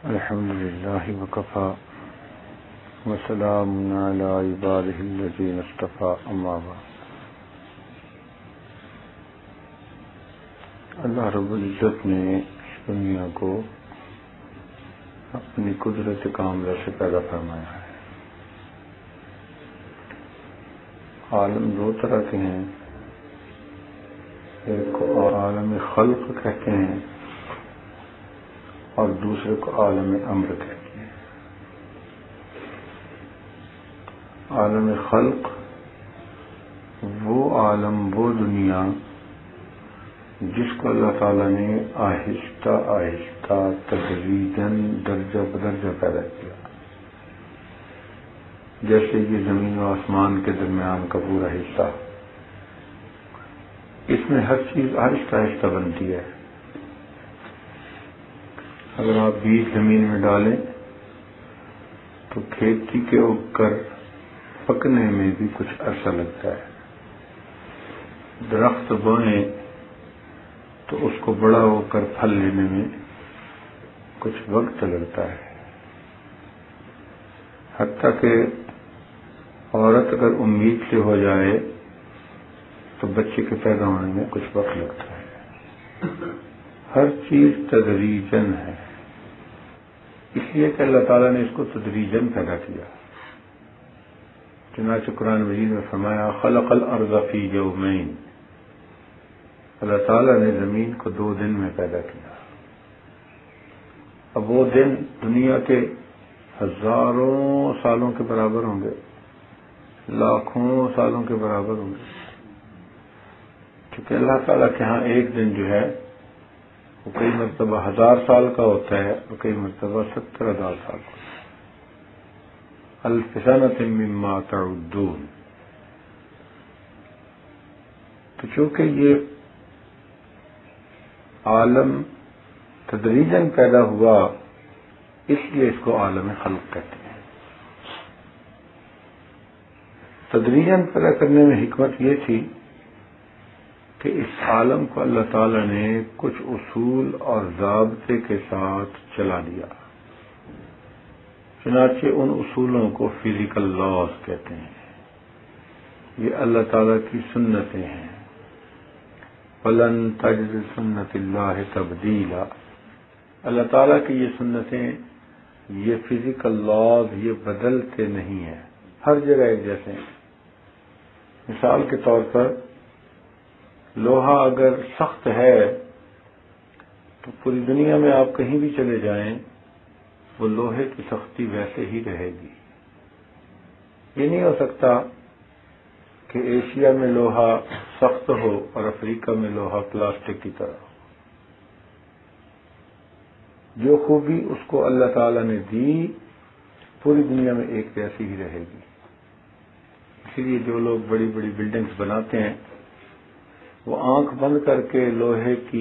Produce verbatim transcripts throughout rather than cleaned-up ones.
الحمد للہ وکفى وسلام علی عبادہ الذین اصطفى اما بعد۔ اللہ رب العزت نے اس دنیا کو اپنی قدرت کاملہ سے پیدا فرمایا ہے۔ عالم دو طرح کے ہیں، ایک کو عالم خلق کہتے ہیں اور دوسرے کو عالم امر کہتے ہیں۔ عالم خلق وہ عالم، وہ دنیا جس کو اللہ تعالیٰ نے آہستہ آہستہ تدریجاً درجہ بدرجہ پیدا کیا، جیسے یہ زمین و آسمان کے درمیان کا پورا حصہ، اس میں ہر چیز آہستہ آہستہ بنتی ہے۔ اگر آپ بیج زمین میں ڈالیں تو کھیتی کے اگ کر پکنے میں بھی کچھ عرصہ لگتا ہے، درخت بوئیں تو اس کو بڑا ہو کر پھل لینے میں کچھ وقت لگتا ہے، حتیٰ کہ عورت اگر امید سے ہو جائے تو بچے کے پیدا ہونے میں کچھ وقت لگتا ہے۔ ہر چیز تدریجاً ہے، اس لیے کہ اللہ تعالیٰ نے اس کو تدریجاً پیدا کیا۔ چنانچہ قرآن مجید میں فرمایا خلق الارض فی یومین، اللہ تعالیٰ نے زمین کو دو دن میں پیدا کیا۔ اب وہ دن دنیا کے ہزاروں سالوں کے برابر ہوں گے، لاکھوں سالوں کے برابر ہوں گے، کیونکہ اللہ تعالیٰ کے ہاں ایک دن جو ہے وہ کئی مرتبہ ہزار سال کا ہوتا ہے اور کئی مرتبہ ستر ہزار سال کا ہوتا ہے۔ الف سنۃ مما تعدون۔ تو چونکہ یہ عالم تدریجاً پیدا ہوا، اس لیے اس کو عالم خلق کہتے ہیں۔ تدریجاً پیدا کرنے میں حکمت یہ تھی کہ اس عالم کو اللہ تعالیٰ نے کچھ اصول اور ضابطے کے ساتھ چلا دیا، چنانچہ ان اصولوں کو فزیکل لاز کہتے ہیں۔ یہ اللہ تعالیٰ کی سنتیں ہیں۔ وَلَن تَجِدَ سُنَّتِ اللَّهِ تَبْدِيلًا۔ اللہ تعالیٰ کی یہ سنتیں، یہ فزیکل لاز، یہ بدلتے نہیں ہیں، ہر جگہ ایک جیسے ہیں۔ مثال کے طور پر لوہا اگر سخت ہے تو پوری دنیا میں آپ کہیں بھی چلے جائیں وہ لوہے کی سختی ویسے ہی رہے گی۔ یہ نہیں ہو سکتا کہ ایشیا میں لوہا سخت ہو اور افریقہ میں لوہا پلاسٹک کی طرح ہو۔ جو خوبی اس کو اللہ تعالیٰ نے دی پوری دنیا میں ایک جیسی ہی رہے گی۔ اسی لیے جو لوگ بڑی بڑی بلڈنگز بناتے ہیں وہ آنکھ بند کر کے لوہے کی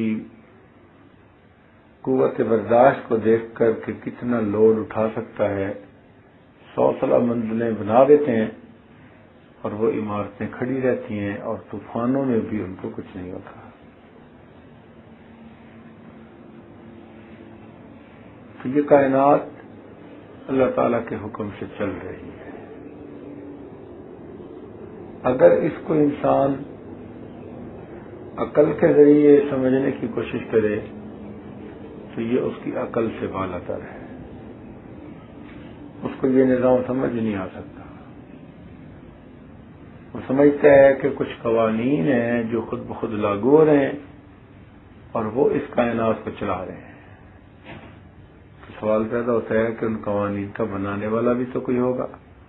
قوت برداشت کو دیکھ کر کہ کتنا لوڈ اٹھا سکتا ہے سو سلا منزلیں بنا دیتے ہیں، اور وہ عمارتیں کھڑی رہتی ہیں اور طوفانوں میں بھی ان کو کچھ نہیں ہوتا۔ تو یہ کائنات اللہ تعالیٰ کے حکم سے چل رہی ہے۔ اگر اس کو انسان عقل کے ذریعے سمجھنے کی کوشش کرے تو یہ اس کی عقل سے بالا تر ہے، اس کو یہ نظام سمجھ نہیں آ سکتا۔ وہ سمجھتا ہے کہ کچھ قوانین ہیں جو خود بخود لاگو ہو رہے ہیں اور وہ اس کائنات کو چلا رہے ہیں۔ تو سوال پیدا ہوتا ہے کہ ان قوانین کا بنانے والا بھی تو کوئی ہوگا۔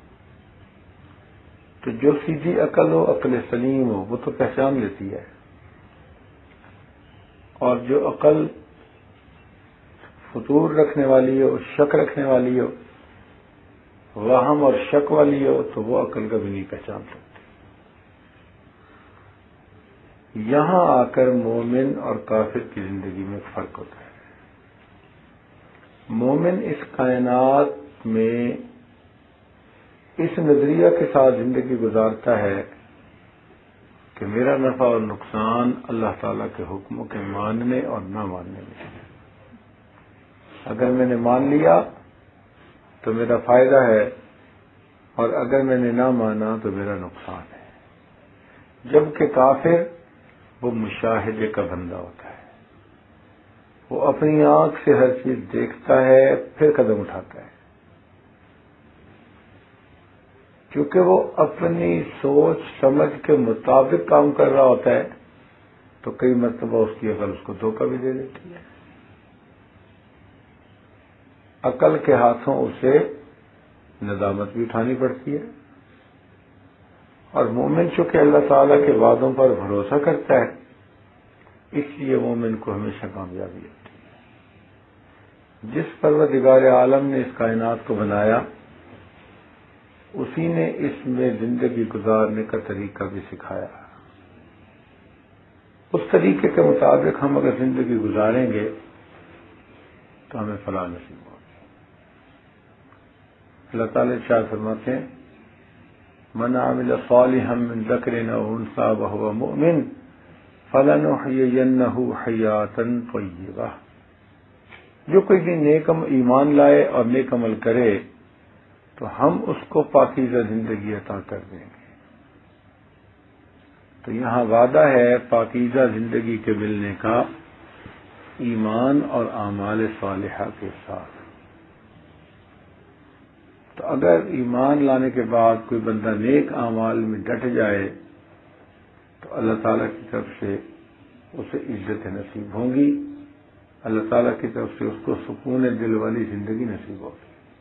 تو جو سیدھی عقل ہو، عقل سلیم ہو، وہ تو پہچان لیتی ہے، اور جو عقل فطور رکھنے والی ہو، شک رکھنے والی ہو، وہم اور شک والی ہو، تو وہ عقل کبھی نہیں پہچان سکتی۔ یہاں آ کر مومن اور کافر کی زندگی میں فرق ہوتا ہے۔ مومن اس کائنات میں اس نظریہ کے ساتھ زندگی گزارتا ہے کہ میرا نفع اور نقصان اللہ تعالیٰ کے حکموں کے ماننے اور نہ ماننے میں ہے۔ اگر میں نے مان لیا تو میرا فائدہ ہے، اور اگر میں نے نہ مانا تو میرا نقصان ہے۔ جبکہ کافر وہ مشاہدے کا بندہ ہوتا ہے، وہ اپنی آنکھ سے ہر چیز دیکھتا ہے پھر قدم اٹھاتا ہے، کیونکہ وہ اپنی سوچ سمجھ کے مطابق کام کر رہا ہوتا ہے، تو کئی مرتبہ اس کی عقل اس کو دھوکہ بھی دے دیتی ہے۔ عقل کے ہاتھوں اسے ندامت بھی اٹھانی پڑتی ہے، اور مومن چونکہ اللہ تعالیٰ کے وعدوں پر بھروسہ کرتا ہے، اس لیے مومن کو ہمیشہ کامیابی ہوتی ہے۔ جس پروردگار عالم نے اس کائنات کو بنایا، اسی نے اس میں زندگی گزارنے کا طریقہ بھی سکھایا۔ اس طریقے کے مطابق ہم اگر زندگی گزاریں گے تو ہمیں فلاح نصیب ہوگی۔ اللہ تعالیٰ ارشاد فرماتے ہیں، من عمل صالحا من ذکر او انثی وهو مؤمن فلنحیینہ حیاۃ طیبہ۔ جو کوئی بھی نیک ایمان لائے اور نیک عمل کرے تو ہم اس کو پاکیزہ زندگی عطا کر دیں گے۔ تو یہاں وعدہ ہے پاکیزہ زندگی کے ملنے کا ایمان اور اعمال صالحہ کے ساتھ۔ تو اگر ایمان لانے کے بعد کوئی بندہ نیک اعمال میں ڈٹ جائے تو اللہ تعالیٰ کی طرف سے اسے عزت نصیب ہوں گی، اللہ تعالیٰ کی طرف سے اس کو سکون دل والی زندگی نصیب ہوگی۔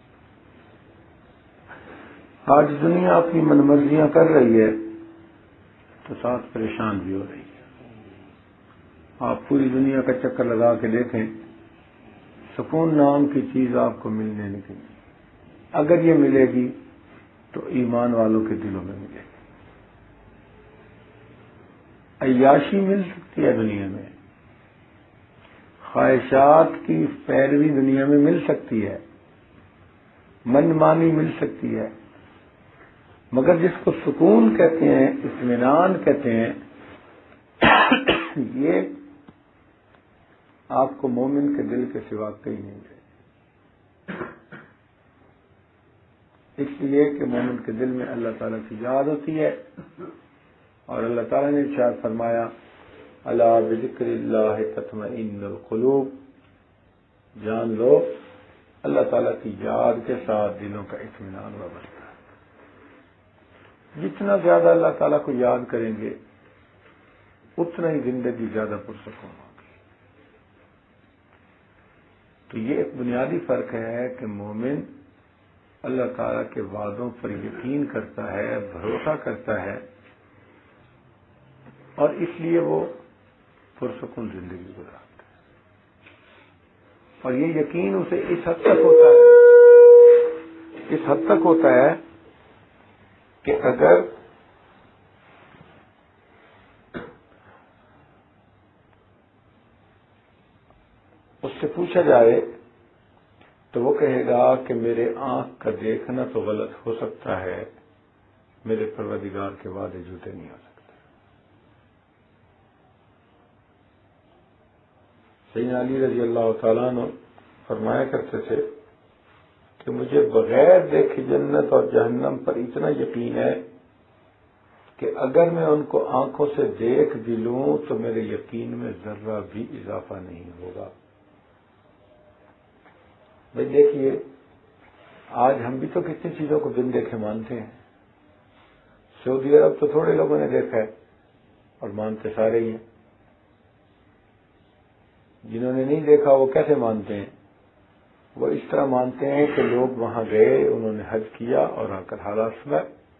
آج دنیا اپنی من مرضیاں کر رہی ہے تو ساتھ پریشان بھی ہو رہی ہے۔ آپ پوری دنیا کا چکر لگا کے دیکھیں، سکون نام کی چیز آپ کو ملنے نہیں گی۔ اگر یہ ملے گی تو ایمان والوں کے دلوں میں ملے گی۔ عیاشی مل سکتی ہے دنیا میں، خواہشات کی پیروی دنیا میں مل سکتی ہے، من مانی مل سکتی ہے، مگر جس کو سکون کہتے ہیں، اطمینان کہتے ہیں، یہ آپ کو مومن کے دل کے سوا کہیں نہیں ملے۔ اس لیے کہ مومن کے دل میں اللہ تعالیٰ کی یاد ہوتی ہے، اور اللہ تعالیٰ نے ارشاد فرمایا، الا بذکر اللہ تطمئن القلوب، جان لو اللہ تعالیٰ کی یاد کے ساتھ دلوں کا اطمینان وابستہ ہے۔ جتنا زیادہ اللہ تعالیٰ کو یاد کریں گے اتنا ہی زندگی زیادہ پرسکون ہوگی۔ تو یہ ایک بنیادی فرق ہے کہ مومن اللہ تعالیٰ کے وعدوں پر یقین کرتا ہے، بھروسہ کرتا ہے، اور اس لیے وہ پرسکون زندگی گزارتا ہے۔ اور یہ یقین اسے اس حد تک ہوتا ہے اس حد تک ہوتا ہے کہ اگر اس سے پوچھا جائے تو وہ کہے گا کہ میرے آنکھ کا دیکھنا تو غلط ہو سکتا ہے، میرے پروردگار کے وعدے جھوٹے نہیں ہو سکتے۔ سیدنا علی رضی اللہ تعالیٰ عنہ فرمایا کرتے تھے کہ مجھے بغیر دیکھے جنت اور جہنم پر اتنا یقین ہے کہ اگر میں ان کو آنکھوں سے دیکھ بھی لوں تو میرے یقین میں ذرہ بھی اضافہ نہیں ہوگا۔ بھائی دیکھیے، آج ہم بھی تو کتنی چیزوں کو بن دیکھے مانتے ہیں۔ سعودی عرب تو تھوڑے لوگوں نے دیکھا ہے اور مانتے سارے ہی ہیں۔ جنہوں نے نہیں دیکھا وہ کیسے مانتے ہیں؟ وہ اس طرح مانتے ہیں کہ لوگ وہاں گئے، انہوں نے حج کیا اور آ کر حالات سنا۔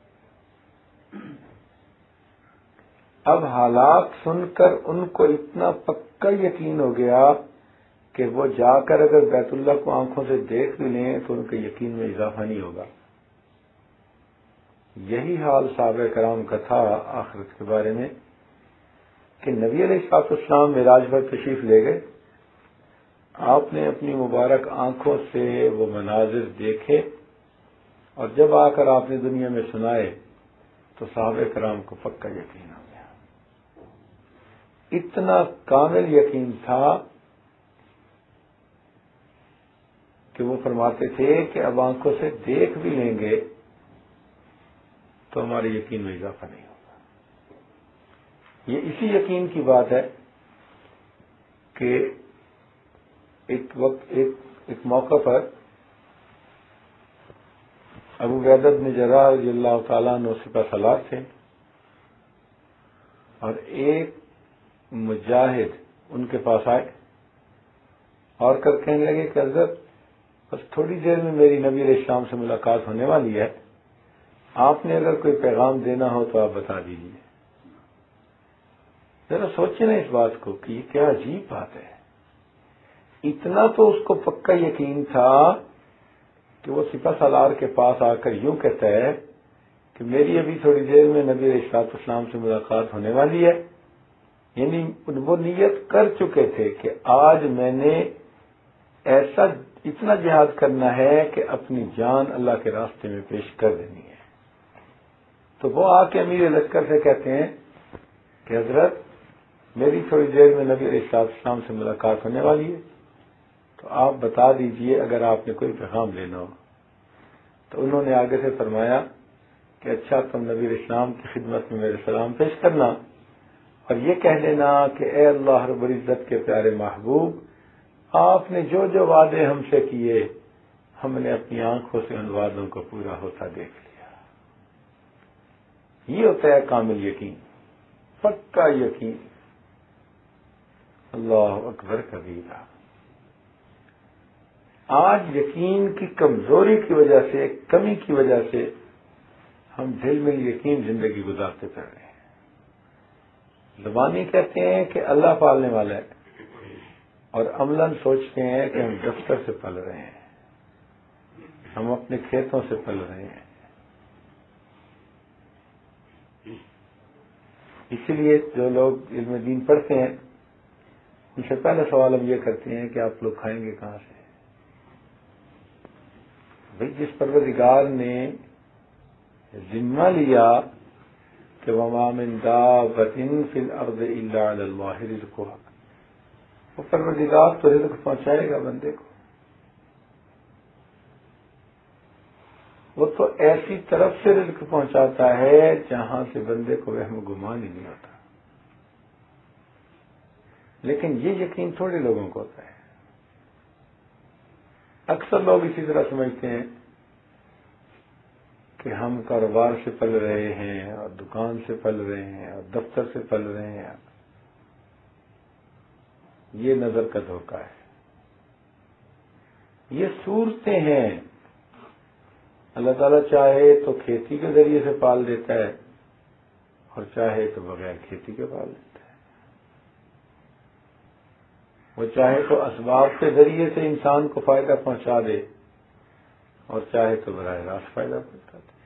اب حالات سن کر ان کو اتنا پکا یقین ہو گیا کہ وہ جا کر اگر بیت اللہ کو آنکھوں سے دیکھ بھی لیں تو ان کے یقین میں اضافہ نہیں ہوگا۔ یہی حال صحابہ کرام کا تھا آخرت کے بارے میں کہ نبی علیہ الصلوۃ والسلام معراج پر تشریف لے گئے، آپ نے اپنی مبارک آنکھوں سے وہ مناظر دیکھے، اور جب آ کر آپ نے دنیا میں سنائے تو صحابہ کرام کو پکا یقین ہو گیا۔ اتنا کامل یقین تھا کہ وہ فرماتے تھے کہ اب آنکھوں سے دیکھ بھی لیں گے تو ہمارے یقین میں اضافہ نہیں ہوگا. یہ اسی یقین کی بات ہے کہ ایک وقت ایک, ایک موقع پر ابو عبیدہ بن جراح رضی اللہ تعالیٰ عنہ سپہ سالار تھے اور ایک مجاہد ان کے پاس آئے اور کر کہنے لگے کہ حضرت بس تھوڑی دیر میں میری نبی علیہ السلام سے ملاقات ہونے والی ہے، آپ نے اگر کوئی پیغام دینا ہو تو آپ بتا دیجیے. ذرا سوچیں نا اس بات کو کہ یہ کیا عجیب بات ہے. اتنا تو اس کو پکا یقین تھا کہ وہ سپہ سالار کے پاس آ کر یوں کہتا ہے کہ میری ابھی تھوڑی دیر میں نبی علیہ الصلوۃ والسلام سے ملاقات ہونے والی ہے. یعنی وہ نیت کر چکے تھے کہ آج میں نے ایسا اتنا جہاد کرنا ہے کہ اپنی جان اللہ کے راستے میں پیش کر دینی ہے. تو وہ آ کے امیر لشکر سے کہتے ہیں کہ حضرت میری تھوڑی دیر میں نبی علیہ الصلوۃ والسلام سے ملاقات ہونے والی ہے، تو آپ بتا دیجئے اگر آپ نے کوئی پیغام لینا ہو. تو انہوں نے آگے سے فرمایا کہ اچھا تم نبی علیہ السلام کی خدمت میں میرے سلام پیش کرنا اور یہ کہہ لینا کہ اے اللہ رب العزت کے پیارے محبوب، آپ نے جو جو وعدے ہم سے کیے ہم نے اپنی آنکھوں سے ان وعدوں کو پورا ہوتا دیکھ لیا. یہ ہوتا ہے کامل یقین، پکا یقین. اللہ اکبر کبیرہ. آج یقین کی کمزوری کی وجہ سے، کمی کی وجہ سے ہم دل میں یقین زندگی گزارتے پھر رہے ہیں. زبانی کہتے ہیں کہ اللہ پالنے والا ہے اور عملاً سوچتے ہیں کہ ہم دفتر سے پل رہے ہیں، ہم اپنے کھیتوں سے پل رہے ہیں. اسی لیے جو لوگ علم دین پڑھتے ہیں ان سے پہلا سوال ہم یہ کرتے ہیں کہ آپ لوگ کھائیں گے کہاں سے؟ بھئی جس پروردگار نے ذمہ لیا کہ وَمَا مِن دَابَّةٍ فِي الْأَرْضِ إِلَّا عَلَى اللَّهِ رِزْقُهَا، وہ پروردگار تو رزق پہنچائے گا بندے کو. وہ تو ایسی طرف سے رزق پہنچاتا ہے جہاں سے بندے کو وہم گمان ہی نہیں ہوتا. لیکن یہ یقین تھوڑے لوگوں کو ہوتا ہے. اکثر لوگ اسی طرح سمجھتے ہیں کہ ہم کاروبار سے پل رہے ہیں اور دکان سے پل رہے ہیں اور دفتر سے پل رہے ہیں. یہ نظر کا دھوکہ ہے. یہ صورتیں ہیں. اللہ تعالیٰ چاہے تو کھیتی کے ذریعے سے پال دیتا ہے اور چاہے تو بغیر کھیتی کے پال دیتا ہے. وہ چاہے تو اسباب کے ذریعے سے انسان کو فائدہ پہنچا دے اور چاہے تو براہ راست فائدہ پہنچا دے.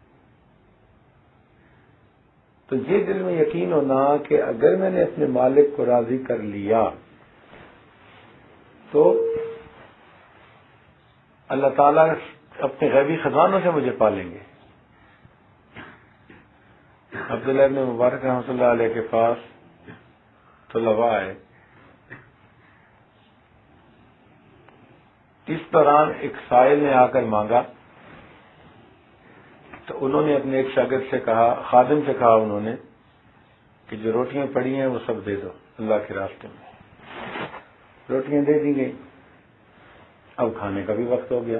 تو یہ دل میں یقین ہونا کہ اگر میں نے اپنے مالک کو راضی کر لیا تو اللہ تعالیٰ اپنے غیبی خزانوں سے مجھے پالیں گے. عبداللہ ابن مبارک رحمۃ اللہ علیہ کے پاس طلباء آئے. اس دوران ایک سائل نے آ کر مانگا تو انہوں نے اپنے ایک شاگرد سے کہا، خادم سے کہا انہوں نے کہ جو روٹیاں پڑی ہیں وہ سب دے دو اللہ کے راستے میں. روٹیاں دے دی گئی. اب کھانے کا بھی وقت ہو گیا.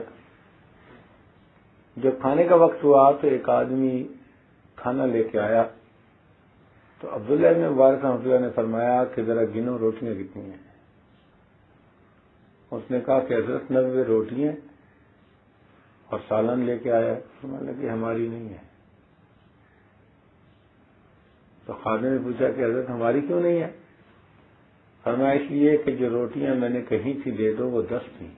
جب کھانے کا وقت ہوا تو ایک آدمی کھانا لے کے آیا تو عبداللہ ابن مبارک رحمۃ اللہ نے فرمایا کہ ذرا گنو روٹیاں کتنی ہیں. اس نے کہا کہ حضرت نوے روٹیاں اور سالن لے کے آیا. فرمانے لگے ہماری نہیں ہے. تو خادم نے پوچھا کہ حضرت ہماری کیوں نہیں ہے؟ فرمایا اس لیے کہ جو روٹیاں میں نے کہیں تھی دے دو وہ دس تھیں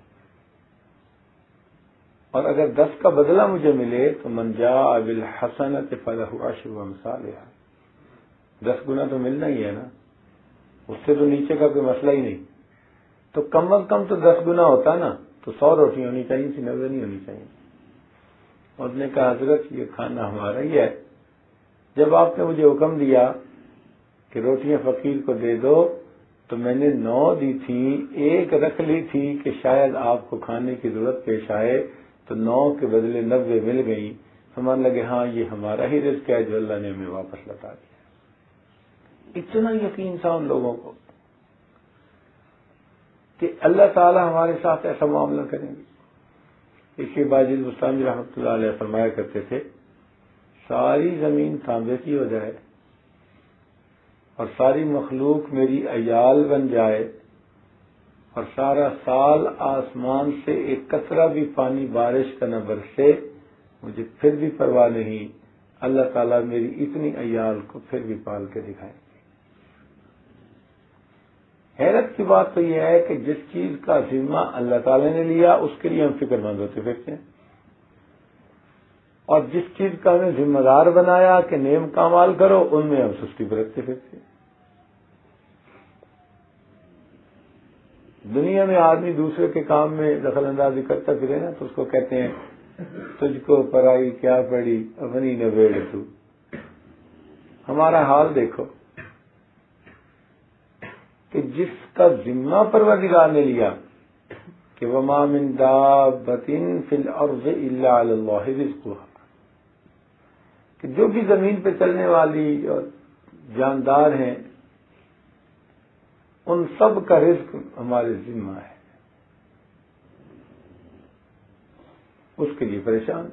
اور اگر دس کا بدلہ مجھے ملے تو من جاء بالحسنۃ فلہ عشر امثالھا. دس گنا تو ملنا ہی ہے نا، اس سے تو نیچے کا کوئی مسئلہ ہی نہیں. تو کم از کم تو دس گنا ہوتا نا، تو سو روٹی ہونی چاہیے تھی، نوے نہیں ہونی چاہیے. اس نے کہا حضرت یہ کھانا ہمارا ہی ہے. جب آپ نے مجھے حکم دیا کہ روٹیاں فقیر کو دے دو تو میں نے نو دی تھی، ایک رکھ لی تھی کہ شاید آپ کو کھانے کی ضرورت پیش آئے، تو نو کے بدلے نبے مل گئی، سمجھ لگے ہاں یہ ہمارا ہی رزق ہے جو اللہ نے ہمیں واپس لوٹا دیا۔ اتنا یقین تھا ان لوگوں کو کہ اللہ تعالی ہمارے ساتھ ایسا معاملہ کریں گے۔ اس کے بعد مستعمل رحمۃ اللہ علیہ فرمایا کرتے تھے، ساری زمین تانبے کی ہو جائے اور ساری مخلوق میری عیال بن جائے اور سارا سال آسمان سے ایک قطرہ بھی پانی بارش کا نہ برسے، مجھے پھر بھی پرواہ نہیں، اللہ تعالیٰ میری اتنی عیال کو پھر بھی پال کے دکھائیں گے۔ حیرت کی بات تو یہ ہے کہ جس چیز کا ذمہ اللہ تعالیٰ نے لیا اس کے لیے ہم فکر مند ہوتے پھرتے ہیں، اور جس چیز کا ہمیں ذمہ دار بنایا کہ نیم کامال کرو، ان میں ہم سستی برتتے پھرتے ہیں۔ دنیا میں آدمی دوسرے کے کام میں دخل اندازی کرتا پھرے نا تو اس کو کہتے ہیں تجھ کو پرائی کیا پڑی اپنی نبیڑ تو۔ ہمارا حال دیکھو کہ جس کا ذمہ پروردگار نے لیا کہ وَمَا مِن دَابَّةٍ فِي الْأَرْضِ إِلَّا عَلَى اللَّهِ رِزْقُهَا، کہ جو بھی زمین پہ چلنے والی اور جاندار ہیں ان سب کا رزق ہمارے ذمہ ہے، اس کے لیے پریشان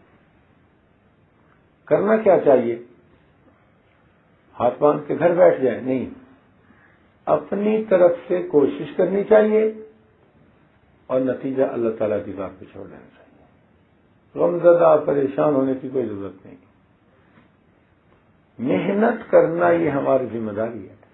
کرنا کیا چاہیے؟ ہاتھ باندھ کے گھر بیٹھ جائیں؟ نہیں، اپنی طرف سے کوشش کرنی چاہیے اور نتیجہ اللہ تعالیٰ کی ذات پہ چھوڑ دینا چاہیے۔ غمزدہ پریشان ہونے کی کوئی ضرورت نہیں، محنت کرنا یہ ہماری ذمہ داری ہے۔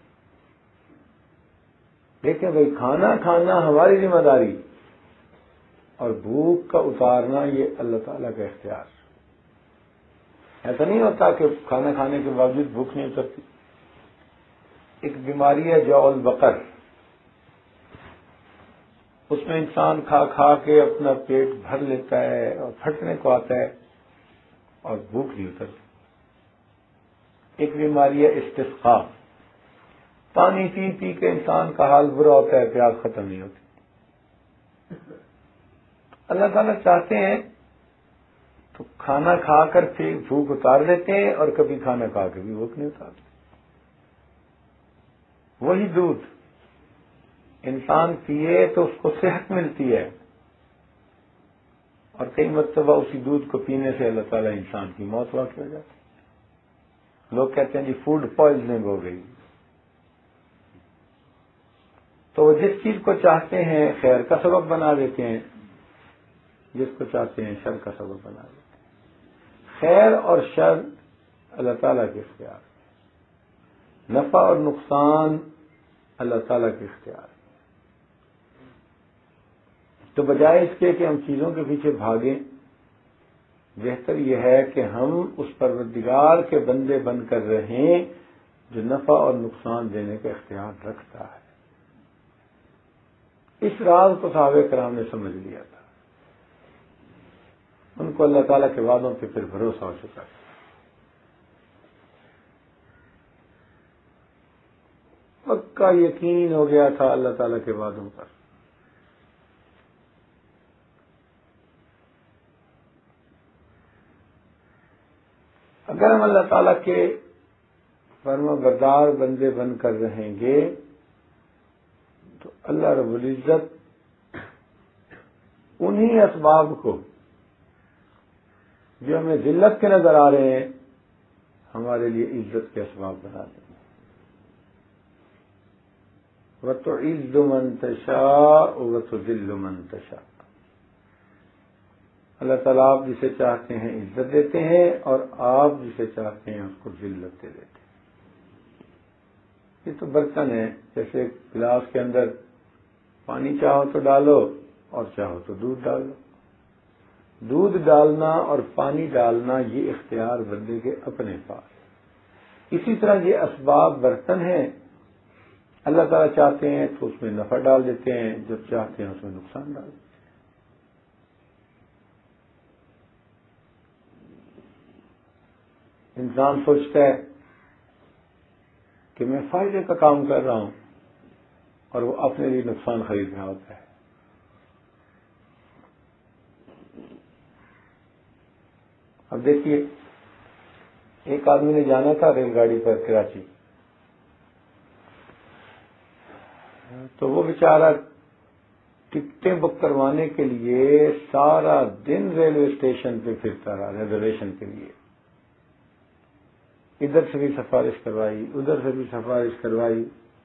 دیکھیں بھائی، کھانا کھانا ہماری ذمہ داری اور بھوک کا اتارنا یہ اللہ تعالیٰ کا اختیار۔ ایسا نہیں ہوتا کہ کھانا کھانے کے باوجود بھوک نہیں اترتی۔ ایک بیماری ہے جو البقر، اس میں انسان کھا کھا کے اپنا پیٹ بھر لیتا ہے اور پھٹنے کو آتا ہے اور بھوک نہیں اترتی۔ ایک بیماری ہے استسقاء، پانی پی پی کے انسان کا حال برا ہوتا ہے، پیاس ختم نہیں ہوتی۔ اللہ تعالیٰ چاہتے ہیں تو کھانا کھا کر پھر بھوک اتار دیتے ہیں اور کبھی کھانا کھا کے بھی بھوک نہیں اتارتے۔ وہی دودھ انسان پیے تو اس کو صحت ملتی ہے، اور کئی مرتبہ اسی دودھ کو پینے سے اللہ تعالیٰ انسان کی موت واقع ہو جاتی ہے۔ لوگ کہتے ہیں جی فوڈ پوائزننگ ہو گئی۔ تو وہ جس چیز کو چاہتے ہیں خیر کا سبب بنا دیتے ہیں، جس کو چاہتے ہیں شر کا سبب بنا دیتے ہیں۔ خیر اور شر اللہ تعالیٰ کے اختیار ہے، نفع اور نقصان اللہ تعالیٰ کے اختیار ہے۔ تو بجائے اس کے کہ ہم چیزوں کے پیچھے بھاگیں، بہتر یہ ہے کہ ہم اس پروردگار کے بندے بن کر رہیں جو نفع اور نقصان دینے کا اختیار رکھتا ہے۔ اس راز کو صحابہ کرام نے سمجھ لیا تھا، ان کو اللہ تعالیٰ کے وعدوں پہ پھر بھروسہ ہو چکا تھا۔ پکا یقین ہو گیا تھا اللہ تعالیٰ کے وعدوں پر۔ اگر ہم اللہ تعالیٰ کے فرما بردار بندے بن کر رہیں گے تو اللہ رب العزت انہی اسباب کو جو ہمیں ذلت کے نظر آ رہے ہیں ہمارے لیے عزت کے اسباب بنا دیں گے۔ وَتُعِزُّ مَن تَشَاءُ وَتُذِلُّ مَن تَشَاءُ، اللہ تعالیٰ آپ جسے چاہتے ہیں عزت دیتے ہیں اور آپ جسے چاہتے ہیں اس کو ذلت دے دیتے ہیں۔ یہ تو برتن ہے، جیسے گلاس کے اندر پانی چاہو تو ڈالو اور چاہو تو دودھ ڈالو۔ دودھ ڈالنا اور پانی ڈالنا یہ اختیار بندے کے اپنے پاس۔ اسی طرح یہ اسباب برتن ہیں، اللہ تعالیٰ چاہتے ہیں تو اس میں نفع ڈال دیتے ہیں، جب چاہتے ہیں اس میں نقصان ڈال دیتے ہیں۔ انسان سوچتا ہے کہ میں فائدے کا کام کر رہا ہوں، اور وہ اپنے لیے نقصان خرید رہا ہوتا ہے. اب دیکھیے، ایک آدمی نے جانا تھا ریل گاڑی پر کراچی، تو وہ بیچارہ ٹکٹیں بک کروانے کے لیے سارا دن ریلوے اسٹیشن پہ پھرتا رہا ریزرویشن کے لیے. ادھر سے بھی سفارش کروائی، ادھر سے بھی سفارش کروائی،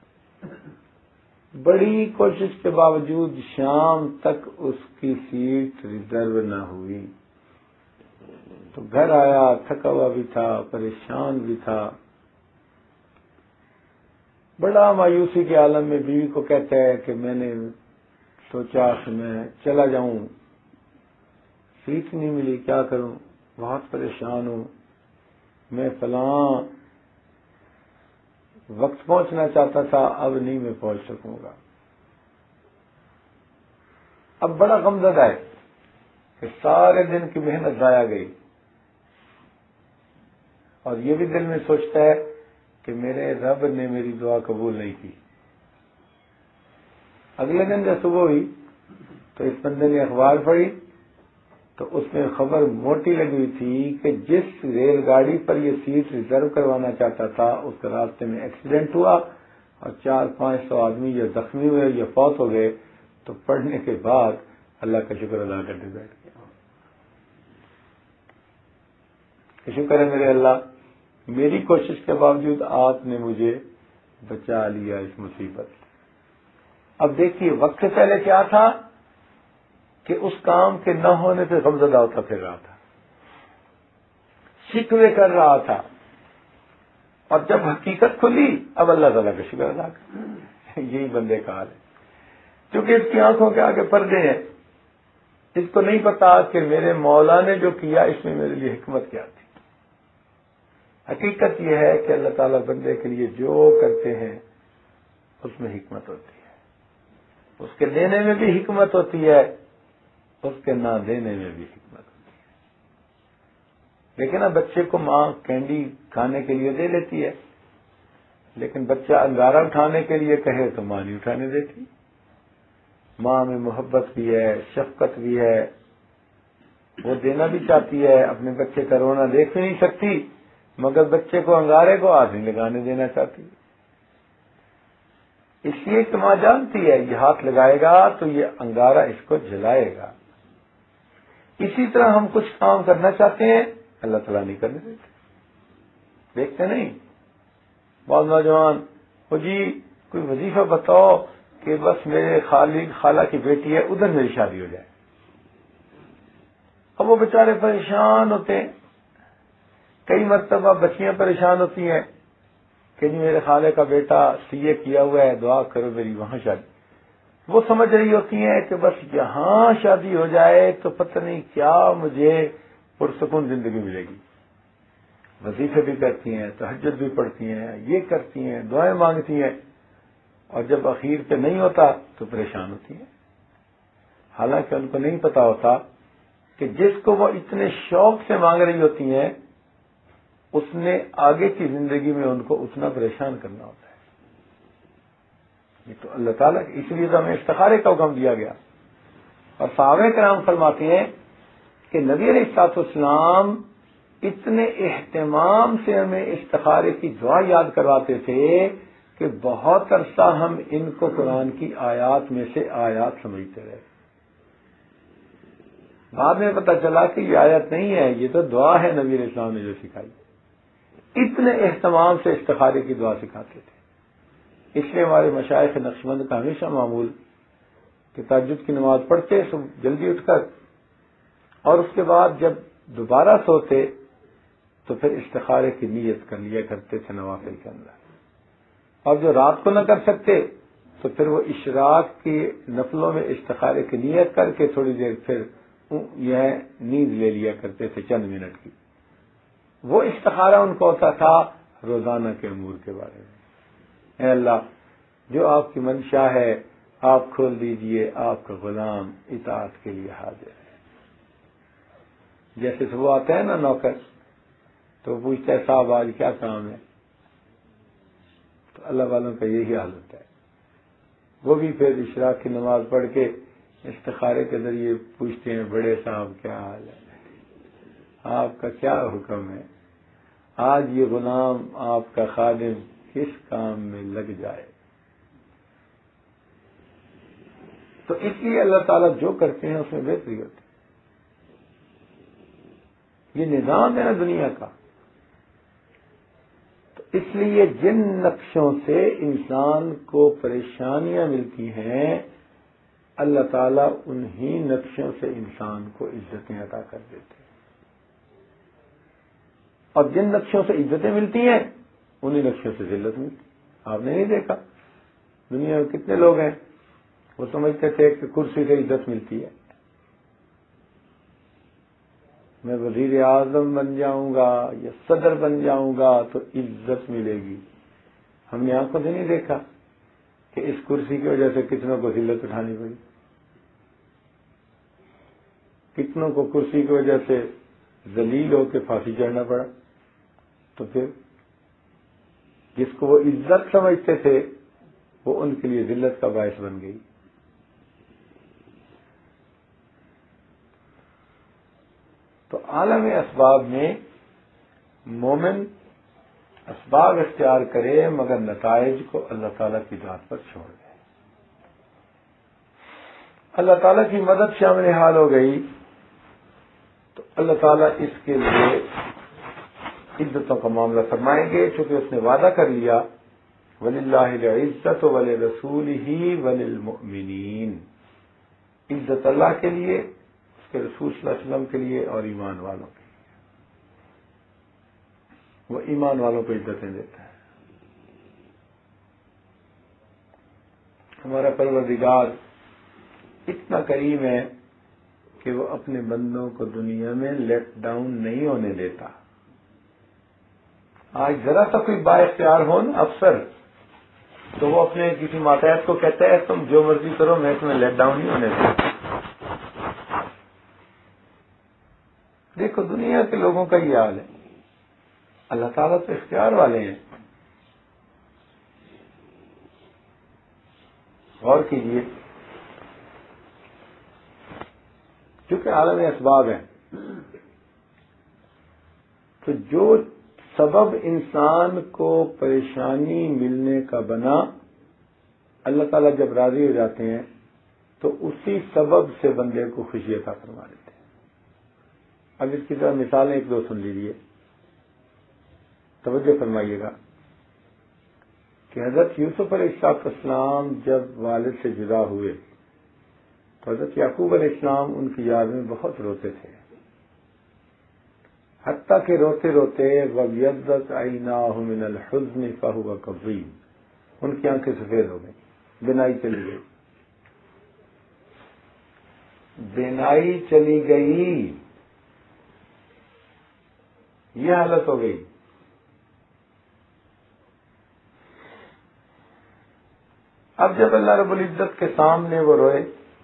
بڑی کوشش کے باوجود شام تک اس کی سیٹ ریزرو نہ ہوئی. تو گھر آیا، تھکا ہوا بھی تھا، پریشان بھی تھا، بڑا مایوسی کے عالم میں بیوی کو کہتا ہے کہ میں نے سوچا کہ میں چلا جاؤں، سیٹ نہیں ملی، کیا کروں، بہت پریشان ہوں، میں فلاں وقت پہنچنا چاہتا تھا، اب نہیں میں پہنچ سکوں گا. اب بڑا غمزدہ ہے کہ سارے دن کی محنت ضائع گئی، اور یہ بھی دل میں سوچتا ہے کہ میرے رب نے میری دعا قبول نہیں کی. اگلے دن جب صبح ہوئی تو اس بندے نے اخبار پڑھی تو اس میں خبر موٹی لگی ہوئی تھی کہ جس ریل گاڑی پر یہ سیٹ ریزرو کروانا چاہتا تھا اس کے راستے میں ایکسیڈنٹ ہوا اور چار پانچ سو آدمی یا زخمی ہوئے یا فوت ہو گئے. تو پڑھنے کے بعد اللہ کا شکر ادا کرتے بیٹھ گیا کہ شکر ہے میرے اللہ، میری کوشش کے باوجود آپ نے مجھے بچا لیا اس مصیبت سے. اب دیکھیے، وقت سے پہلے کیا تھا کہ اس کام کے نہ ہونے سے غمزدہ ہوتا پھر رہا تھا، شکوے کر رہا تھا، اور جب حقیقت کھلی اب اللہ تعالیٰ کا شکر ادا کر. یہی بندے کا حال ہے، کیونکہ اس کی آنکھوں کے آگے پردے ہیں، اس کو نہیں پتا کہ میرے مولا نے جو کیا اس میں میرے لیے حکمت کیا تھی. حقیقت یہ ہے کہ اللہ تعالیٰ بندے کے لیے جو کرتے ہیں اس میں حکمت ہوتی ہے، اس کے دینے میں بھی حکمت ہوتی ہے، اس کے نہ دینے میں بھی حکمت ہوتی ہے. لیکن اب بچے کو ماں کینڈی کھانے کے لیے دے لیتی ہے، لیکن بچہ انگارہ اٹھانے کے لیے کہے تو ماں نہیں اٹھانے دیتی. ماں میں محبت بھی ہے، شفقت بھی ہے، وہ دینا بھی چاہتی ہے، اپنے بچے کا رونا دیکھ بھی نہیں سکتی، مگر بچے کو انگارے کو ہاتھ نہیں لگانے دینا چاہتی. اس لیے کہ ماں جانتی ہے یہ ہاتھ لگائے گا تو یہ انگارہ اس کو جلائے گا. اسی طرح ہم کچھ کام کرنا چاہتے ہیں، اللہ تعالیٰ نہیں کرنے دیتے. دیکھتے نہیں بعض نوجوان، وہ جی کوئی وظیفہ بتاؤ کہ بس میرے خالق خالہ کی بیٹی ہے ادھر میری شادی ہو جائے. اب وہ بیچارے پریشان ہوتے ہیں. کئی مرتبہ بچیاں پریشان ہوتی ہیں کہ جی میرے خالے کا بیٹا سی اے کیا ہوا ہے، دعا کرو میری وہاں شادی. وہ سمجھ رہی ہوتی ہیں کہ بس یہاں شادی ہو جائے تو پتہ نہیں کیا مجھے پرسکون زندگی ملے گی. وظیفے بھی کرتی ہیں، تہجد بھی پڑھتی ہیں، یہ کرتی ہیں، دعائیں مانگتی ہیں، اور جب اخیر پہ نہیں ہوتا تو پریشان ہوتی ہیں. حالانکہ ان کو نہیں پتا ہوتا کہ جس کو وہ اتنے شوق سے مانگ رہی ہوتی ہیں اس نے آگے کی زندگی میں ان کو اتنا پریشان کرنا ہوتا ہے. یہ تو اللہ تعالیٰ، اس لیے تو ہمیں استخارے کا حکم دیا گیا. اور صحابہ کرام فرماتے ہیں کہ نبی علیہ الصلوۃ والسلام اتنے اہتمام سے ہمیں استخارے کی دعا یاد کرواتے تھے کہ بہت عرصہ ہم ان کو قرآن کی آیات میں سے آیات سمجھتے رہے. بعد میں پتہ چلا کہ یہ آیت نہیں ہے، یہ تو دعا ہے نبی علیہ السلام نے جو سکھائی. اتنے اہتمام سے استخارے کی دعا سکھاتے تھے. اس لیے ہمارے مشائخ نقشبند کا ہمیشہ معمول کہ تہجد کی نماز پڑھتے صبح جلدی اٹھ کر، اور اس کے بعد جب دوبارہ سوتے تو پھر استخارے کی نیت کر لیا کرتے تھے نوافل کے اندر. اور جو رات کو نہ کر سکتے تو پھر وہ اشراق کی نفلوں میں استخارے کی نیت کر کے تھوڑی دیر پھر یہ نیند لے لیا کرتے تھے چند منٹ کی. وہ استخارہ ان کو ہوتا تھا روزانہ کے امور کے بارے میں. اے اللہ، جو آپ کی منشا ہے آپ کھول دیجئے، آپ کا غلام اطاعت کے لیے حاضر ہے. جیسے صبح آتا ہے نا نوکر تو وہ پوچھتا ہے صاحب آج کیا کام ہے، تو اللہ والوں کا یہی حال ہوتا ہے. وہ بھی پھر اشراق کی نماز پڑھ کے استخارے کے ذریعے پوچھتے ہیں بڑے صاحب کیا حال ہے، آپ کا کیا حکم ہے، آج یہ غلام آپ کا خادم کس کام میں لگ جائے۔ تو اس لیے اللہ تعالیٰ جو کرتے ہیں اس میں بہتری ہوتی ہے۔ یہ نظام ہے نا دنیا کا، تو اس لیے جن نقشوں سے انسان کو پریشانیاں ملتی ہیں اللہ تعالیٰ انہی نقشوں سے انسان کو عزتیں عطا کر دیتے ہیں، اور جن نقشوں سے عزتیں ملتی ہیں انہی نقشوں سے ذلت ملتی ہے۔ آپ نے نہیں دیکھا دنیا میں کتنے لوگ ہیں وہ سمجھتے تھے کہ کرسی سے عزت ملتی ہے، میں وزیر اعظم بن جاؤں گا یا صدر بن جاؤں گا تو عزت ملے گی۔ ہم نے آنکھوں سے نہیں دیکھا کہ اس کرسی کی وجہ سے کتنوں کو ذلت اٹھانی پڑی، کتنوں کو کرسی کی وجہ سے ذلیل ہو کے پھانسی چڑھنا پڑا۔ تو پھر جس کو وہ عزت سمجھتے تھے وہ ان کے لیے ذلت کا باعث بن گئی۔ تو عالم اسباب میں مومن اسباب اختیار کرے مگر نتائج کو اللہ تعالیٰ کی ذات پر چھوڑ دے۔ اللہ تعالیٰ کی مدد شامل حال ہو گئی تو اللہ تعالیٰ اس کے لیے عزتوں کا معاملہ فرمائیں گے، چونکہ اس نے وعدہ کر لیا وَلِلَّهِ الْعِزَّةُ وَلِرَسُولِهِ وَلِلْمُؤْمِنِينَ، عزت اللہ کے لیے، اس کے رسول صلی اللہ علیہ وسلم کے لیے اور ایمان والوں کے لیے۔ وہ ایمان والوں کو عزتیں دیتا ہے۔ ہمارا پروردگار اتنا کریم ہے کہ وہ اپنے بندوں کو دنیا میں لیٹ ڈاؤن نہیں ہونے دیتا۔ آج ذرا سا کوئی با اختیار ہو نا افسر تو وہ اپنے کسی ماتحت کو کہتا ہے تم جو مرضی کرو میں تمہیں لیٹ ڈاؤن نہیں ہونے دیتا۔ دیکھو دنیا کے لوگوں کا یہ حال ہے، اللہ تعالیٰ تو اختیار والے ہیں۔ غور کیجیے، چونکہ عالم اسباب ہے تو جو سبب انسان کو پریشانی ملنے کا بنا اللہ تعالیٰ جب راضی ہو جاتے ہیں تو اسی سبب سے بندے کو خوشی عطا فرما دیتے ہیں۔ اب اس کی طرح مثالیں ایک دو سن لیجیے، توجہ فرمائیے گا کہ حضرت یوسف علیہ السلام جب والد سے جدا ہوئے تو حضرت یعقوب علیہ السلام ان کی یاد میں بہت روتے تھے، حتیٰ کہ روتے روتے وَابْيَضَّتْ عَيْنَاهُ مِنَ الْحُزْنِ فَهُوَ كَظِيمٌ، ان کی آنکھیں سفید ہو گئی، بینائی چلی گئی، بینائی چلی گئی، یہ حالت ہو گئی۔ اب جب اللہ رب العزت کے سامنے وہ روئے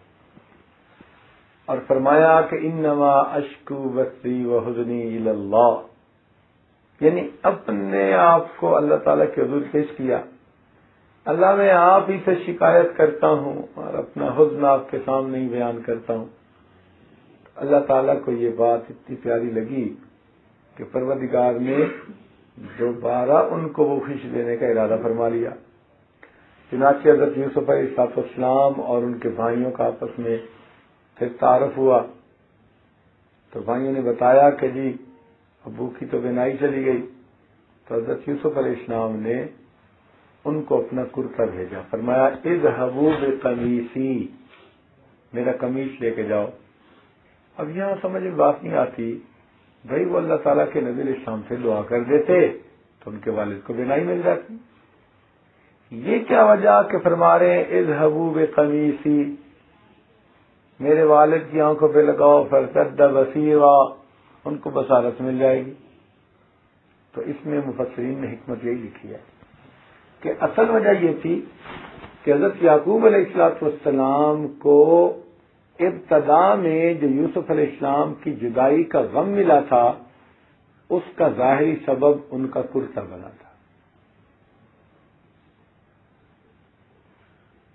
اور فرمایا کہ انما اشکو بثی وحزنی الی اللہ، یعنی اپنے آپ کو اللہ تعالیٰ کے حضور پیش کیا، اللہ میں آپ ہی سے شکایت کرتا ہوں اور اپنا حزن آپ کے سامنے ہی بیان کرتا ہوں۔ اللہ تعالیٰ کو یہ بات اتنی پیاری لگی کہ پروردگار نے دوبارہ ان کو وہ خوشی دینے کا ارادہ فرما لیا۔ چنانچہ حضرت یوسف علیہ السلام اور ان کے بھائیوں کا آپس میں پھر تعارف ہوا تو بھائیوں نے بتایا کہ جی ابو کی تو بینائی چلی گئی، تو حضرت یوسف علیہ السلام نے ان کو اپنا کرتا بھیجا، فرمایا اذهبوا بقمیصی، میرا قمیص لے کے جاؤ۔ اب یہاں سمجھ میں بات نہیں آتی، بھائی وہ اللہ تعالیٰ کے نبی علیہ السلام سے دعا کر دیتے تو ان کے والد کو بینائی مل جاتی، یہ کیا وجہ کہ فرما رہے ہیں اذهبوا بقمیصی، میرے والد کی آنکھوں پہ لگاؤ فارتد بصیرا، ان کو بصارت مل جائے گی۔ تو اس میں مفسرین نے حکمت یہی لکھی ہے کہ اصل وجہ یہ تھی کہ حضرت یعقوب علیہ السلام کو ابتدا میں جو یوسف علیہ السلام کی جدائی کا غم ملا تھا اس کا ظاہری سبب ان کا کرتا بنا تھا۔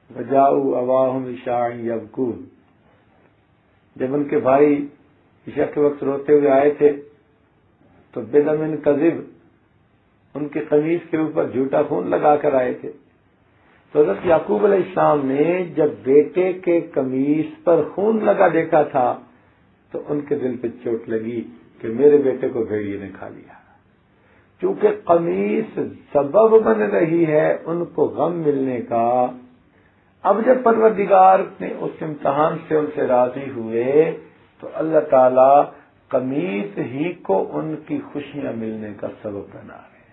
وجاؤ اباہم عشاء یبکون، جب ان کے بھائی عشاء کے وقت روتے ہوئے آئے تھے تو بدم کذب، ان کی قمیص کے اوپر جھوٹا خون لگا کر آئے تھے. تو حضرت یعقوب علیہ السلام نے جب بیٹے کے قمیص پر خون لگا دیکھا تھا تو ان کے دل پہ چوٹ لگی کہ میرے بیٹے کو بھیڑیے نے کھا لیا. چونکہ قمیص سبب بن رہی ہے ان کو غم ملنے کا. اب جب پروردگار نے اس امتحان سے ان سے راضی ہوئے تو اللہ تعالی قمیص ہی کو ان کی خوشیاں ملنے کا سبب بنا رہے ہیں.